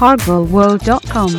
CarGirlWorld.com.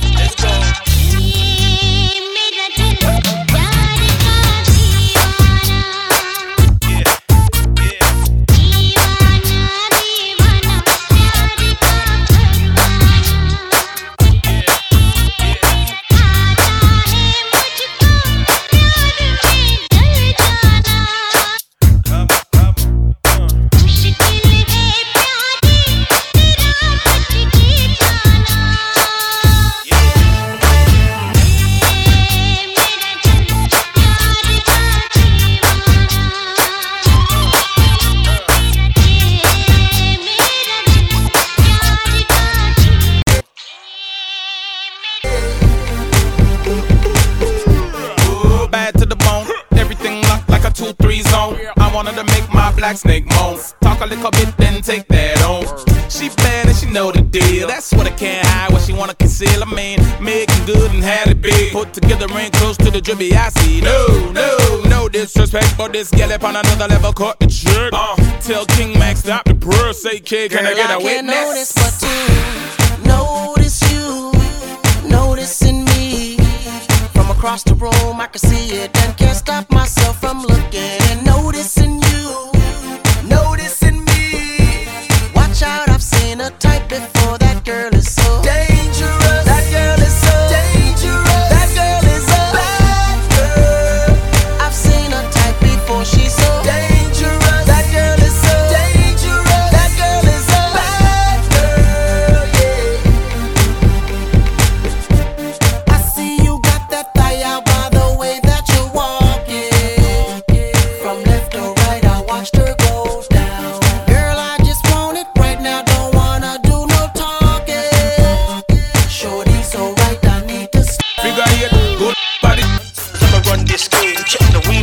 Black snake moan. Talk a little bit, then take that on. She bad and she know the deal. That's what I can't hide, what she wanna conceal. I mean, making good and had it big. Put together ring close to the drippy I see. No disrespect, but this gal up on another level caught the trick. Tell King Max stop the purr. Say kid, can I get a witness? I can't notice but to notice you, noticing me. From across the room I can see it and can't stop myself from looking and noticing you. Noticing me. Watch out, I've seen a type before. That girl is so dangerous. That girl is so dangerous. That girl is a bad girl. I've seen a type before. She's so dangerous. That girl is so dangerous. That girl is a bad girl. Yeah. I see you got that thigh out by the way that you're walking. From left to right, I watched her go. Check the wheel.